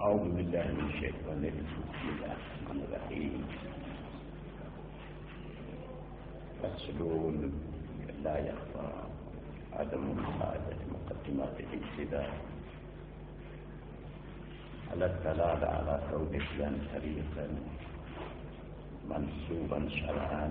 أعوذ بالله من الشيطان الرجيم. بسم الله الرحمن الرحيم. فصل لا يخفى عدم مساعدة مقدمات الابتداء على الدلالة على كون الإسلام طريقا منسوبا شرعا،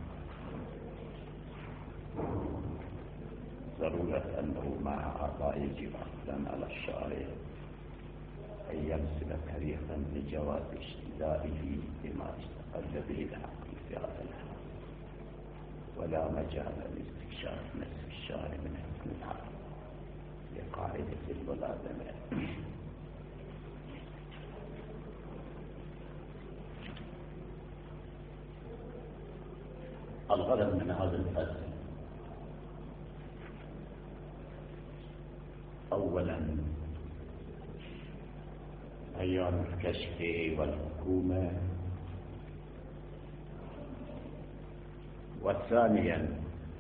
ضرورة أنه مع أعضاء يجب أصلا على الشارع أن يرسل طريقا لجواز اشتدائه بما استقل به العقل في هذا الحال، ولا مجال لاستكشاف نفس الشارع من حكم العقل لقاعدة الملازمة. الغرض من هذا الفصل أولا أيام الكشف والحكومة، وثانيا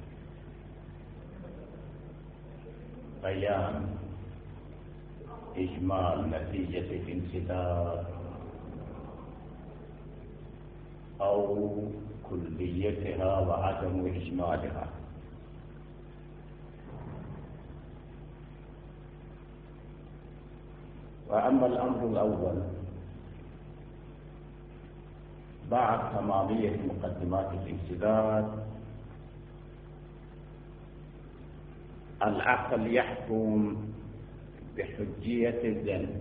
بيان إجمال نتيجة الانسداد أو كليتها وعدم إجمالها. وأما الأمر الأول بعد تمامية مقدمات الانسداد، العقل يحكم بحجية الذنب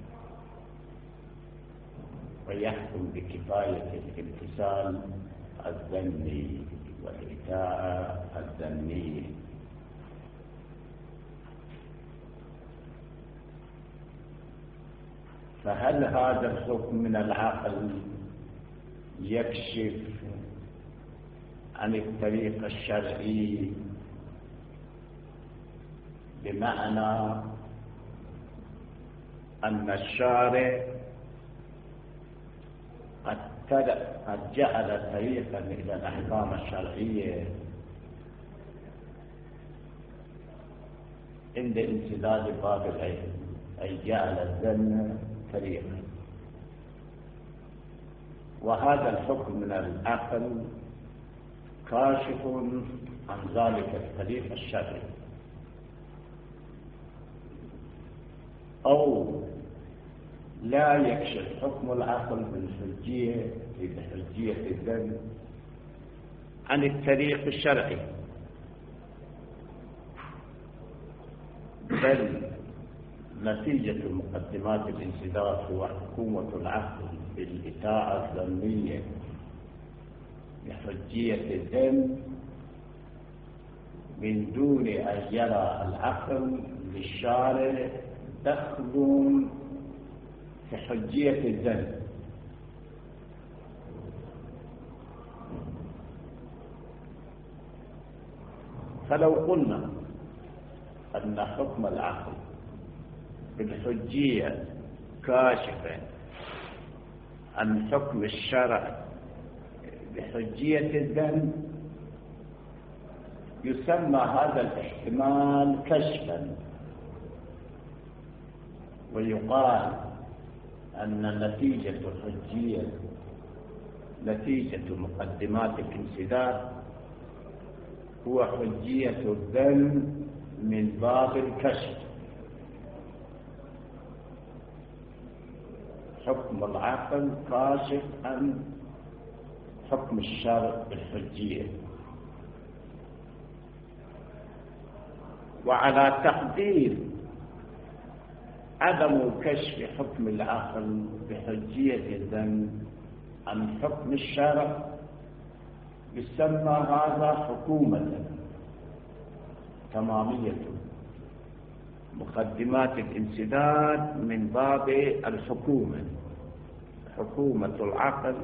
ويحكم بكفاية الامتثال الذنبي والإيتاء الذنبي. فهل هذا الحكم من العقل يكشف عن الطريق الشرعي، بمعنى أن الشارع قد جعل طريقا إلى الأحكام الشرعية عند انسداد باب العلم، أي جعل الذم طريقا، وهذا الحكم من العقل كاشف عن ذلك الطريق الشرعي، أو لا يكشف حكم العقل بحجية الذنب عن الطريق الشرعي، بل نتيجة مقدمات الانسداد هو حكومة العقل بالإطاعة الذنبية بحجية الذنب من دون أن يرى العقل للشارع دخل في حجية الذنب. فلو قلنا أن حكم العقل بالحجية كاشفة عن حكم الشرع بحجية الذنب، يسمى هذا الاحتمال كشفا، ويقال أن نتيجة مقدمات الانسداد هو حجية الذنب من باب الكشف. حكم العقل كاشف عن حكم الشرع بالحجية. وعلى تقدير عدم كشف حكم العقل بحجية الذنب عن حكم الشرع يسمى هذا حكومة تمامية مقدمات الانسداد من باب الحكومة، حكومة العقل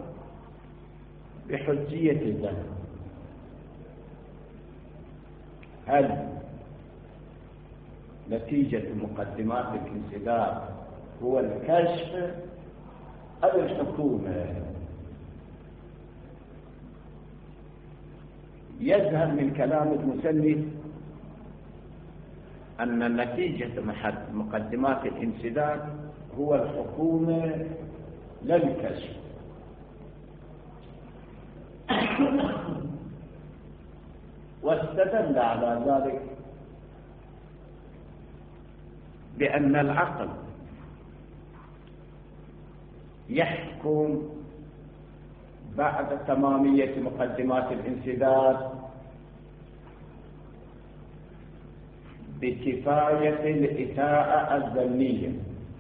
بحجية الذنب. هل نتيجة مقدمات الانسداد هو الكشف أو الحكومة؟ يظهر من كلام المسلم أن نتيجة مقدمات الانسداد هو الحكومة لا الكشف. واستدل على ذلك بأن العقل يحكم بعد تمامية مقدمات الانسداد بكفاية الإساءة الظنية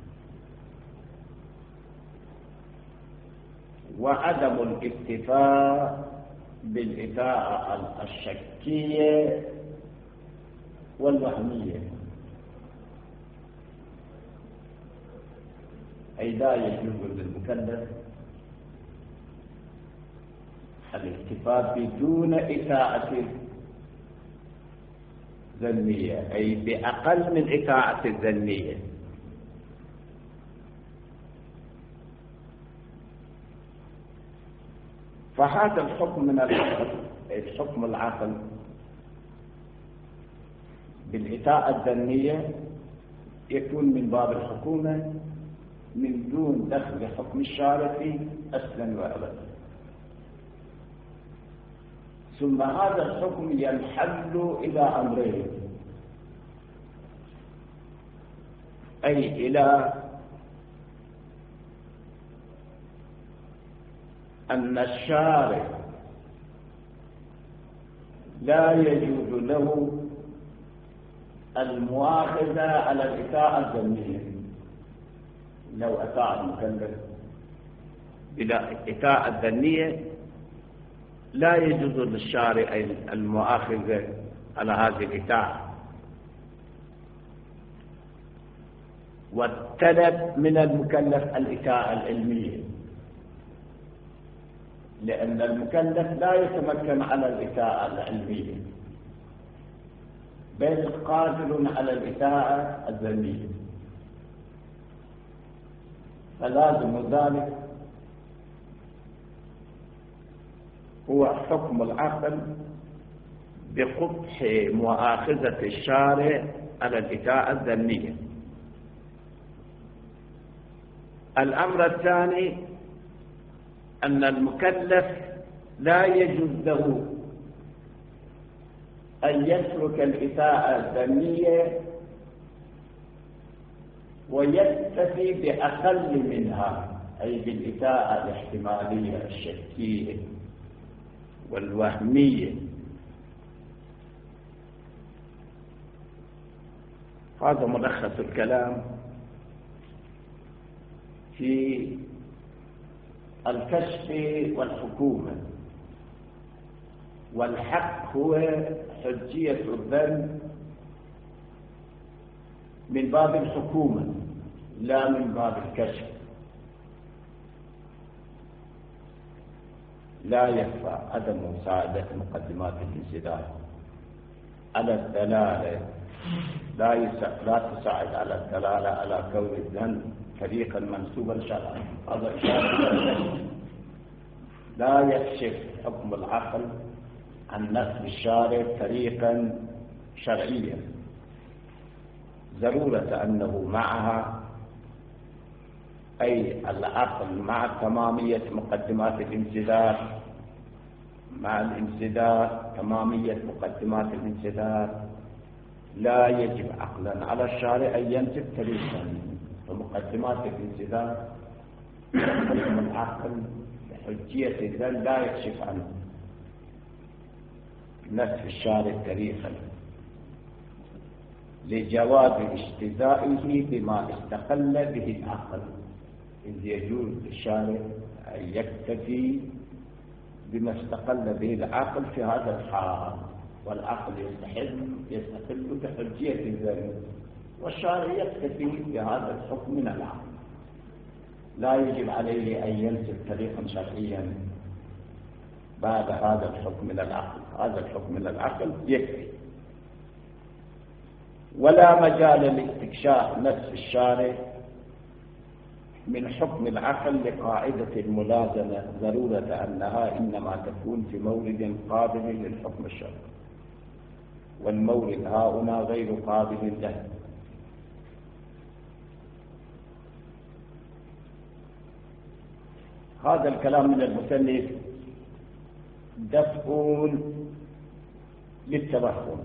وعدم الاكتفاء بالإساءة الشكية والوهمية، أي لا يجوز للمكلف الاكتفاء بدون إساءة ذنية، أي بأقل من إساءة الذنية. فهذا الحكم من الحكم العقل بالإساءة الذنية يكون من باب الحكومة من دون دخل حكم الشارع فيه أصلا وأبدا. ثم هذا الحكم ينحل إلى أمرين، أي إلى أن الشارع لا يجوز له المؤاخذة على الإساءة الذنية. لو أساء المكلف بلا إساءة ذنية لا يجوز للشارع المؤاخذة على هذه الإساءة. والطلب من المكلف الإساءة العلمية، لأن المكلف لا يتمكن على الإساءة العلمية بل قادر على الإساءة الذنية، فلازم ذلك هو حكم العقل بقبح مؤاخذة الشارع على الإساءة الذنية. الأمر الثاني أن المكلف لا يجوز له أن يترك الإساءة الذنية ويكتفي بأقل منها، أي بالإساءة الاحتمالية الشكية والوهمية. هذا ملخص الكلام في الكشف والحكومة. والحق هو حجية الظن من باب الحكومة لا من باب الكشف. لا يخفى عدم مساعدة مقدمات الانسداد على الدلالة، لا تساعد على الدلالة على كون الظن طريقا منسوبا شرعا. هذا إشارة لا يكشف حكم العقل عن نسب الشارع طريقا شرعيا، ضرورة أنه معها، أي العقل مع تمامية مقدمات الانسداد، مع الانسداد تمامية مقدمات الانسداد، لا يجب عقلا على الشارع أن ينسب طريقا. ومقدمات الانسداد حكم العقل بحجية الظن لا يكشف عنه نسب الشارع طريقا لجواز اجتزائه بما استقل به العقل، إذ يجوز للشارع أن يكتفي بما استقل به العقل في هذا الحال، والعقل يستقل بحجية الظن، والشارع يكتفي بهذا الحكم من العقل، لا يجب عليه أن ينسب طريقا شرعيا بعد هذا الحكم من العقل. هذا الحكم من العقل يكفي، ولا مجال لاستكشاف نفس الشارع من حكم العقل لقاعدة الملازمة، ضرورة أنها إنما تكون في مورد قابل للحكم الشرعي، والمورد هنا غير قابل له. هذا الكلام من المصنف دفع للتوهم،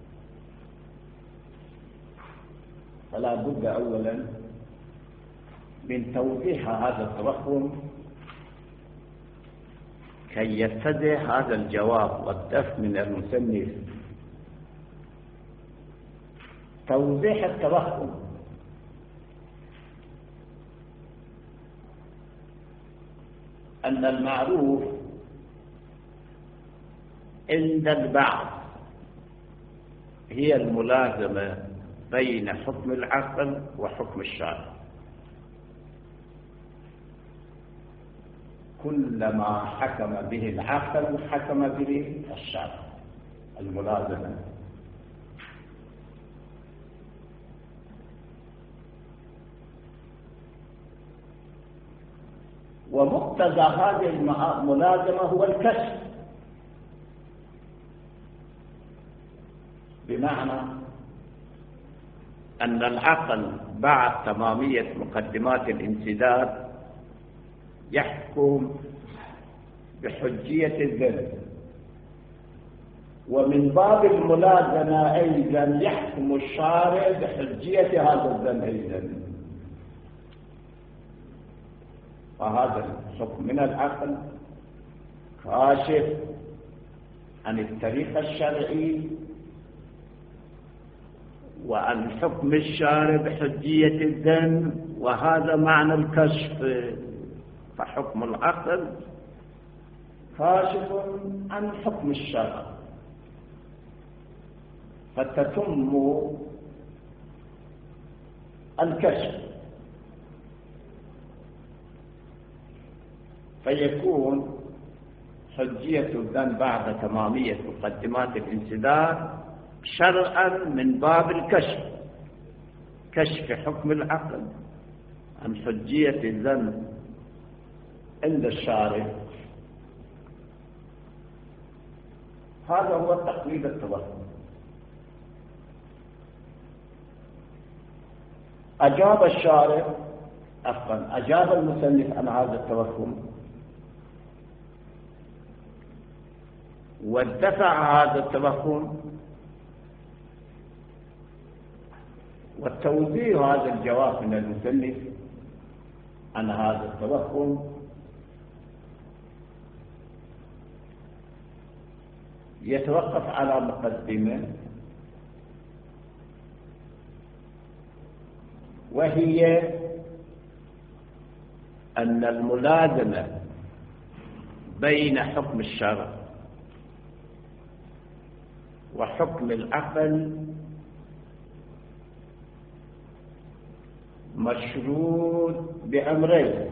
فلا بد أولا من توضيح هذا التوهم كي يتضح هذا الجواب والدفع من المصنف. توضيح التوهم أن المعروف عند البعض هي الملازمة بين حكم العقل وحكم الشرع. كلما حكم به العقل حكم به الشرع، الملازمة. ومقتضى هذه الملازمة هو الكشف، بمعنى أن العقل بعد تمامية مقدمات الانسداد يحكم بحجية الذنب، ومن باب الملازمة أيضا يحكم الشارع بحجية هذا الذنب أيضا. فهذا الحكم من العقل كاشف عن الطريق الشرعي وعن حكم الشارع بحجية الذنب، وهذا معنى الكشف. فحكم العقل كاشف عن حكم الشرع، فتتم الكشف، فيكون حجية الذنب بعد تمامية مقدمات الانسداد شرعا من باب الكشف، كشف حكم العقل عن حجية الذنب عند الشارع. هذا هو تقليد التوهم. أجاب الشارع أجاب المصنف عن هذا التوهم وادفع هذا التوهم، والتوضيح هذا الجواب من المصنف عن هذا التوهم يتوقف على مقدمة، وهي أن الملازمة بين حكم الشرع وحكم العقل مشروط بأمرين.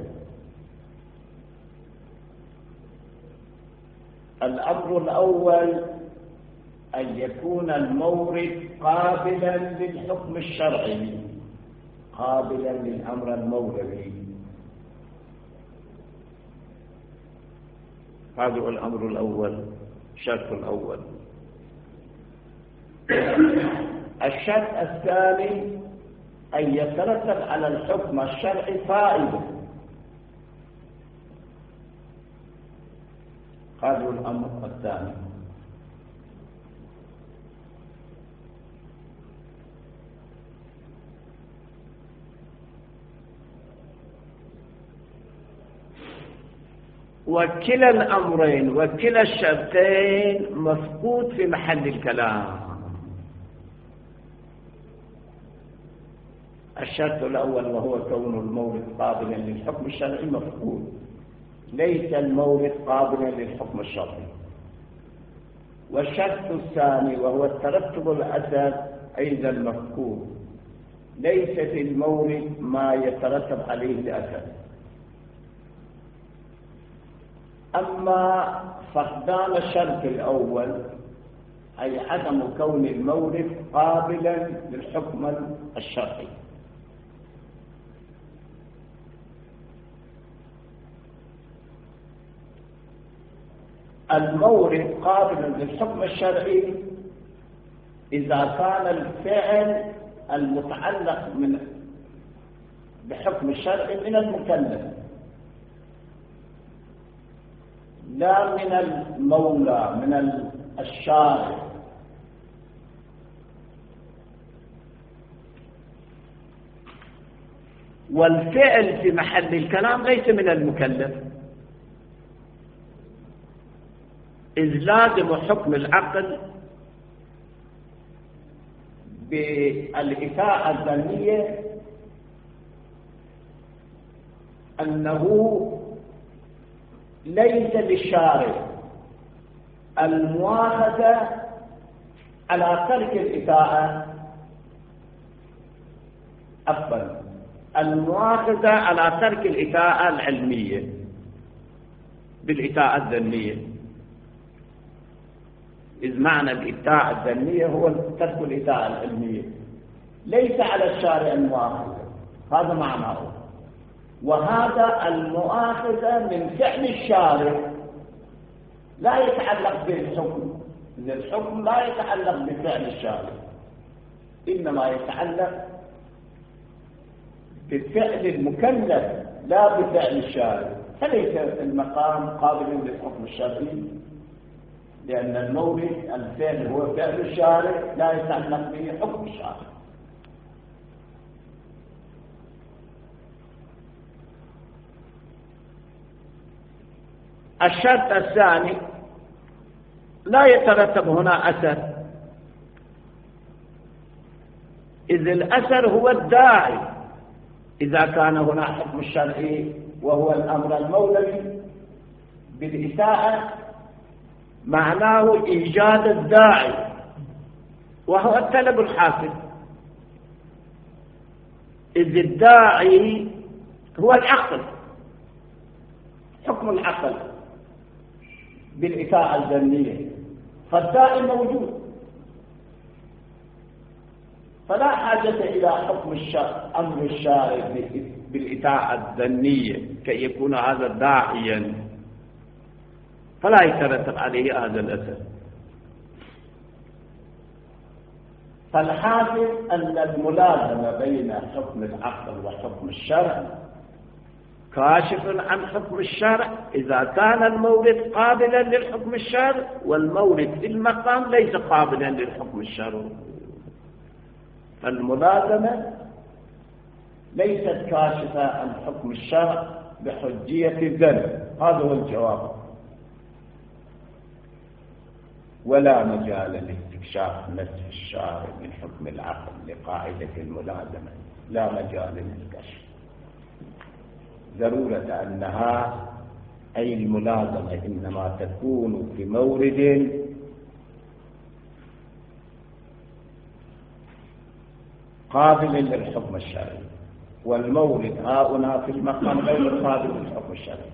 الأمر الأول أن يكون المورد قابلا للحكم الشرعي، قابلا للأمر الموردي. هذا هو الأمر الأول، الشرط الأول. الشرط الثاني أن يترتب على الحكم الشرعي فائدة. هذا هو الأمر الثاني. وكلا الأمرين وكلا الشرطين مفقود في محل الكلام. الشرط الأول وهو كون المورد قابلا للحكم الشرعي مفقود، ليس المورد قابلا للحكم الشرعي. والشرط الثاني وهو الترتب الأثر أيضا مفقود، ليس في المورد ما يترتب عليه الأثر. أما فقدان الشرط الأول أي عدم كون المورد قابلا للحكم الشرعي، المورد قابل للحكم الشرعي إذا كان الفعل المتعلق بحكم الشرعي من المكلف، لا من المولى، من الشارع. والفعل في محل الكلام ليس من المكلف، إذ لازم حكم العقل بالإساءة الظنية أنه ليس للشارع المؤاخذة على ترك الإساءة، أفضل المؤاخذة على ترك الإساءة العلمية بالإساءة الظنية، إذ معنى الإساءة الظنية هو ترك الإساءة العلمية، ليس على الشارع المؤاخذة، هذا معناه. وهذا المؤاخذة من فعل الشارع لا يتعلق بالحكم، الحكم لا يتعلق بفعل الشارع، إنما يتعلق بفعل المكلف لا بفعل الشارع، فليس المقام قابلا للحكم الشرعي، لأن المورد الفعل هو فعل الشارع لا يتعلق به حكم الشارع. الشرط الثاني لا يترتب هنا أثر، إذ الأثر هو الداعي. إذا كان هنا حكم الشرعي وهو الأمر المولوي بالإساءة معناه إيجاد الداعي وهو الطلب الحاصل، إذ الداعي هو العقل، حكم العقل بالإساءة الظنية، فالداعي موجود، فلا حاجة إلى حكم أمر الشارع بالإساءة الظنية كي يكون هذا داعيا، فلا يترتب عليه هذا الأثر. فالحاصل أن الملازمة بين حكم العقل وحكم الشرع كاشف عن حكم الشرع إذا كان المورد قابلا للحكم الشرع، والمورد في المقام ليس قابلا للحكم الشرع. فالملازمة ليست كاشفة عن حكم الشرع بحجية الذنب، هذا هو الجواب. ولا مجال لاستكشاف نسف الشارع من حكم العقل لقاعدة الملازمة، لا مجال للكشف، ضرورة أنها أي الملازمة إنما تكون في مورد قابل للحكم الشرعي، والمورد هنا في المقام غير قابل للحكم الشرعي.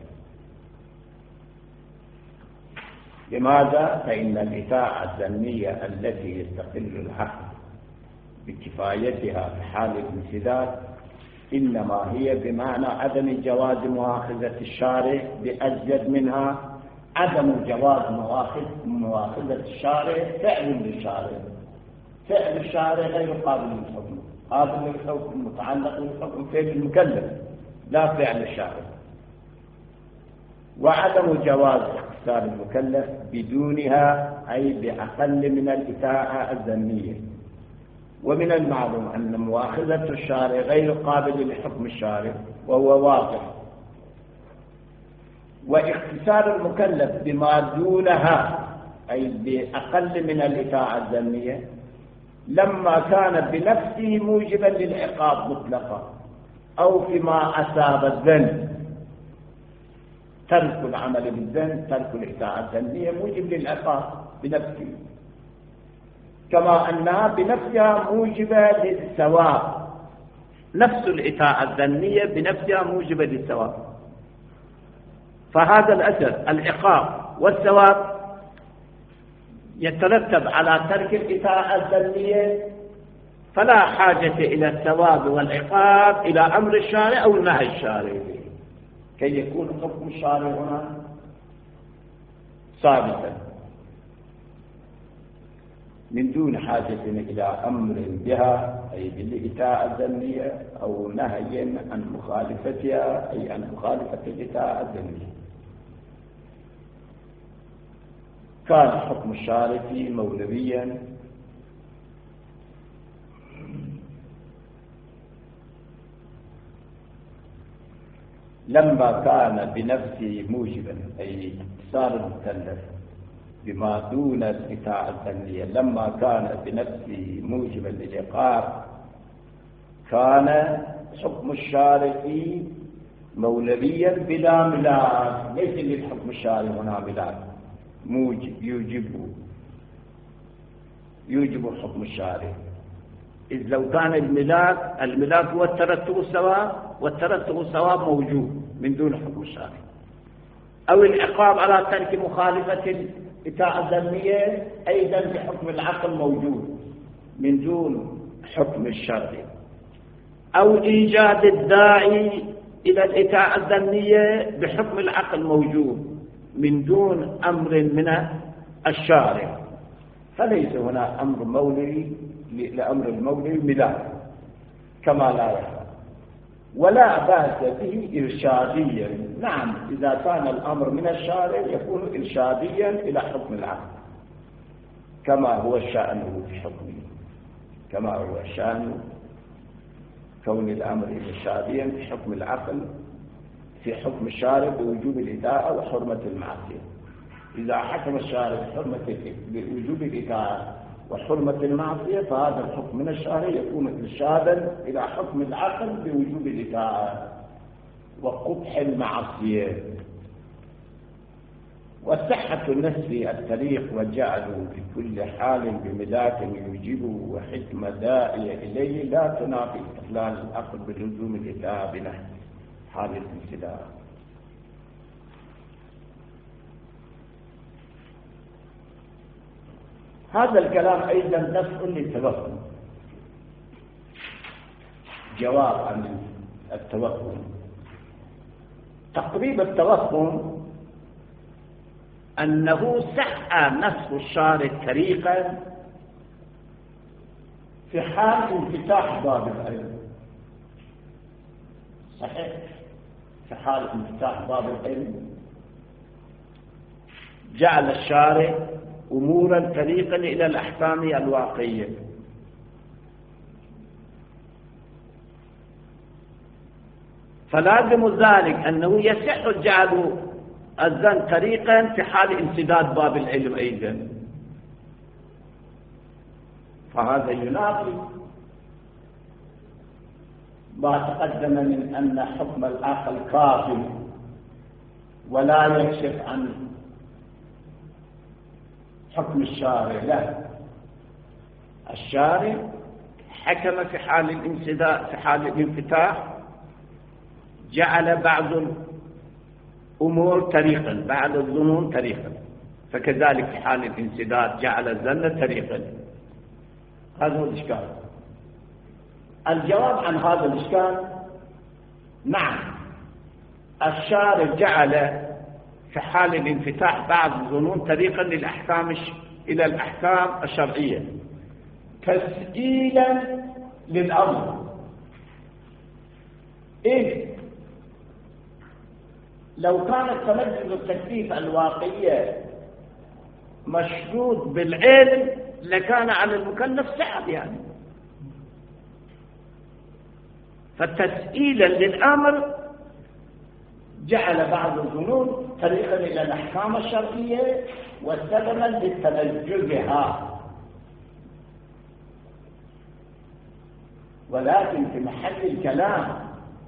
لماذا؟ فإن الإساءة الظنية التي يستقل العقل بكفايتها في حال الانسداد إنما هي بمعنى عدم جواز مؤاخذة الشارع بأزيد منها عدم جواز مؤاخذة الشارع فعل للشارع، فعل الشارع غير قابل للحكم، قابل للحكم متعلق بالحكم فعل المكلف لا فعل الشارع. وعدم جواز اختصار المكلف بدونها أي بأقل من الإساءة الظنية. ومن المعلوم أن مؤاخذة الشارع غير قابل لحكم الشارع وهو واضح، واختصار المكلف بما دونها أي بأقل من الإساءة الظنية لما كان بنفسه موجبا للعقاب مطلقا أو فيما أصاب الذنب، ترك العمل بالذنب ترك الإساءة الظنية موجب للعقاب بنفسه، كما أنها بنفسها موجبة للثواب، نفس الإساءة الظنية بنفسها موجبة للثواب. فهذا الأثر العقاب والثواب يترتب على ترك الإساءة الظنية، فلا حاجة إلى الثواب والعقاب إلى أمر الشارع أو نهي الشارع كي يكون حكم الشارع هنا ثابتا من دون حاجة إلى أمر بها أي بالإساءة الظنية أو نهي عن مخالفتها أي عن مخالفة الإساءة الظنية. كان حكم الشارع فيه مولويا لما كان بنفسه موجبا، أي اتصال المكلف بما دون الإطاعة الفنية، لما كان بنفسه موجبا للإقرار كان حكم الشارع فيه مولويا بلا ملاك. ليس للحكم الشارع هنا ملاك موجب يوجب حكم الشارع، إذ لو كان الملاك هو الترتب الثواب، والترتب الثواب موجود من دون حكم الشارع، أو العقاب على ترك مخالفة الإطاعة الذمية أيضا بحكم العقل موجود من دون حكم الشرع، أو إيجاد الداعي إلى الإطاعة الذمية بحكم العقل موجود من دون أمر من الشارع. فليس هنا أمر مولوي لأمر المولوي ملاك كما لا يفعل، ولا بأس به إرشاديا. نعم، إذا كان الأمر من الشارع يكون إرشاديا إلى حكم العقل كما هو شأنه في حكمه، كما هو شأن كون الأمر إرشاديا في حكم العقل في حكم الشارع بوجوب الإطاعة وحرمة المعصية. إذا حكم الشارع بوجوب الإطاعة وحرمة المعصية فهذا الحكم من الشارع يكون إرشادا إلى حكم العقل بوجوب الإطاعة وقبح المعصية. وصحة النسب الطريق وجعله في كل حال بملاك يوجبه وحكمة داعية إليه لا تنافي استقلال العقل بلزوم الإطاعة بنحو حال الانسداد. هذا الكلام أيضا دفع للتوهم، جواب عن التوهم. تقريب التوهم أنه سعى نسخ الشارع طريقا في حال انفتاح باب العلم. صحيح، في حال انفتاح باب العلم جعل الشارع أمورا طريقا إلى الأحكام الواقعية، فلازم ذلك أنه يصح جعل الظن طريقا في حال انسداد باب العلم أيضا، فهذا ينافي ما تقدم من أن حكم العقل كافٍ ولا يكشف عن حكم الشارع. لا، الشارع حكم في حال الانسداد، في حال الانفتاح جعل بعض الأمور طريقا، بعض الظنون طريقا، فكذلك في حال الانسداد جعل الظن طريقا. هذا هو الإشكال. الجواب عن هذا الإشكال: نعم، الشارع جعل في حال الانفتاح بعض الظنون طريقا للأحكام إلى الأحكام الشرعية تسجيلا للأمر. إذ لو كانت تمجد التكليف الواقعية مشروط بالعلم لكان على المكلف صعب يعني، فتسجيلا للأمر جعل بعض الظنون طريقا إلى الأحكام الشرعية وسببا لتنجزها. ولكن في محل الكلام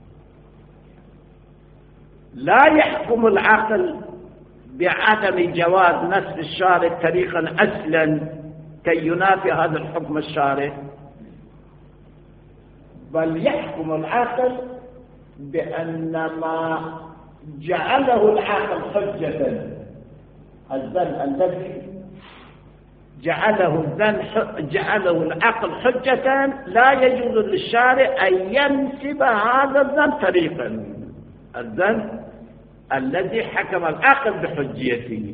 لا يحكم العقل بعدم جواز نسخ الشارع طريقا أصلا كي ينافي هذا الحكم الشارع، بل يحكم العقل بأن ما جعله العقل حجة، الظن الذي جعله العقل حجة لا يجوز للشارع أن ينسب هذا الظن طريقا، الظن الذي حكم العقل بحجيته.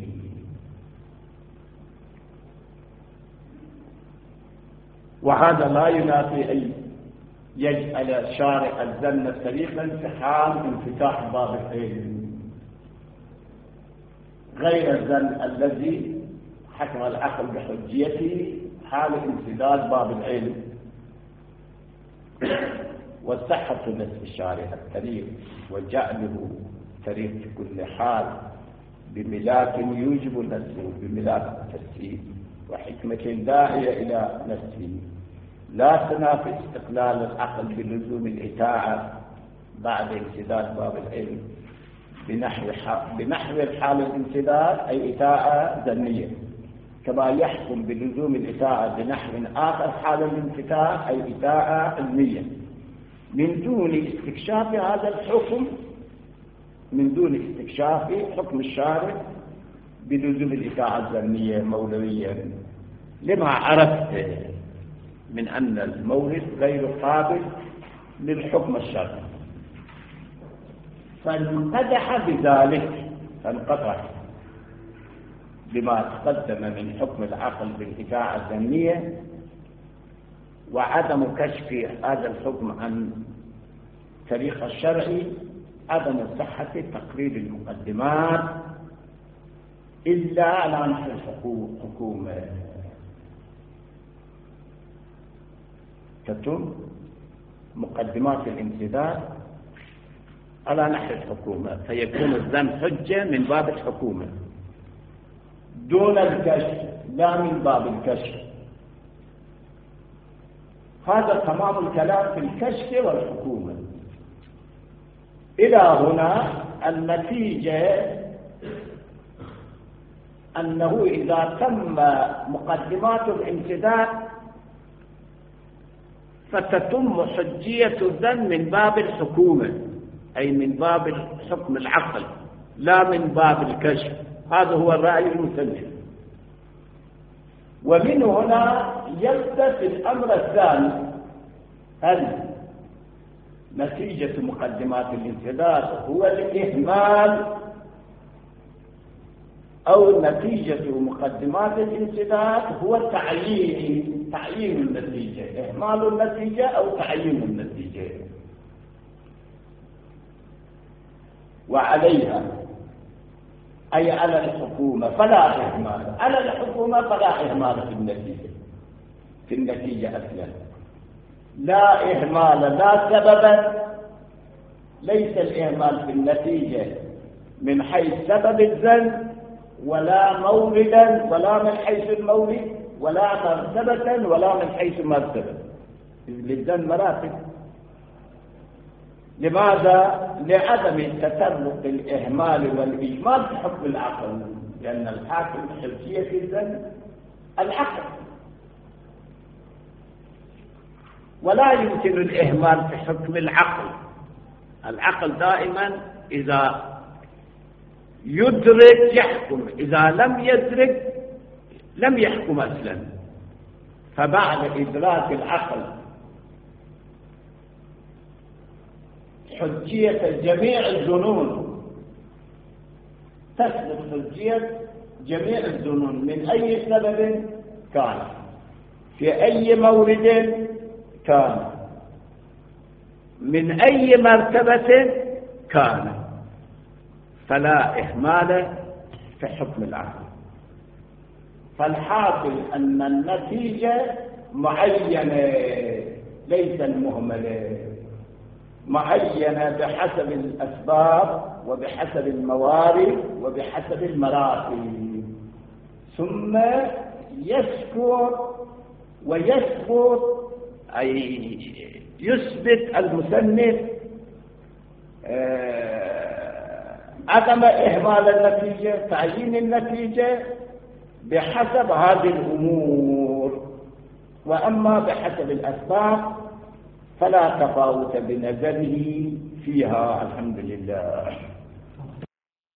وهذا لا ينافي أن يجعل الشارع الظن طريقا في حال انفتاح باب العلم، غير الظن الذي حكم العقل بحجيته حال امتداد باب العلم وصحة نسب الشارع الطريق وجعله طريق في كل حال بملاك يوجب نسبه بملاك التفسير وحكمة داعية إلى نسبه لا تنافي استقلال العقل بلزوم الإطاعة بعد امتداد باب العلم بنحو الحال الامتداد أي إطاعة ذنية، كما يحكم بلزوم الإطاعة بنحو آخر حال الانفتاح أي إطاعة علمية من دون استكشاف هذا الحكم، من دون استكشاف حكم الشارع بلزوم الإطاعة الذنية مولويا، لما عرفت من أن المورد غير قابل للحكم الشرعي، فانقدح بذلك، فانقطع بما تقدم من حكم العقل بالإطاعة الذنية وعدم كشف هذا الحكم عن تاريخ الشرعي، عدم صحة تقرير المقدمات إلا على نحو الحكومة تتم مقدمات الامتداد على نحو الحكومة، فيكون الذم حجة من باب الحكومة دون الكشف لا من باب الكشف. هذا تمام الكلام في الكشف والحكومة. إلى هنا النتيجة أنه إذا تم مقدمات الامتداد فتتم حجية الذم من باب الحكومة أي من باب حكم العقل لا من باب الكشف. هذا هو الرأي المسلم. ومن هنا يبدأ في الأمر الثاني، هل نتيجة مقدمات الامتداد هو الإهمال أو نتيجة مقدمات الامتداد هو تعيين النتيجة، إهمال النتيجة أو تعيين النتيجة. وعليها أي على الحكومة فلا إهمال، على الحكومة فلا إهمال في النتيجة أصلا، لا إهمال لا سببا، ليس الإهمال في النتيجة من حيث سبب الذنب ولا موردا ولا من حيث المورد ولا مرتبة ولا من حيث مرتبة، للذنب مراتب. لماذا؟ لعدم تطرق الإهمال والإجمال في حكم العقل، لأن الحاكم حجية في الذنب العقل، ولا يمكن الإهمال في حكم العقل. العقل دائما إذا يدرك يحكم، إذا لم يدرك لم يحكم أصلا. فبعد إدراك العقل حجية جميع الظنون، تثبت حجية جميع الظنون من أي سبب كان في أي مورد كان من أي مرتبة كان، فلا إهمال في حكم العقل. فالحاصل أن النتيجة معينة ليس المهملة، معينة بحسب الأسباب وبحسب الموارد وبحسب المراتب، ثم يذكر ويثبت أي يثبت المصنف عدم إهمال النتيجة، تعيين النتيجة بحسب هذه الأمور، وأما بحسب الأسباب فلا تفاوت بنظره فيها. الحمد لله.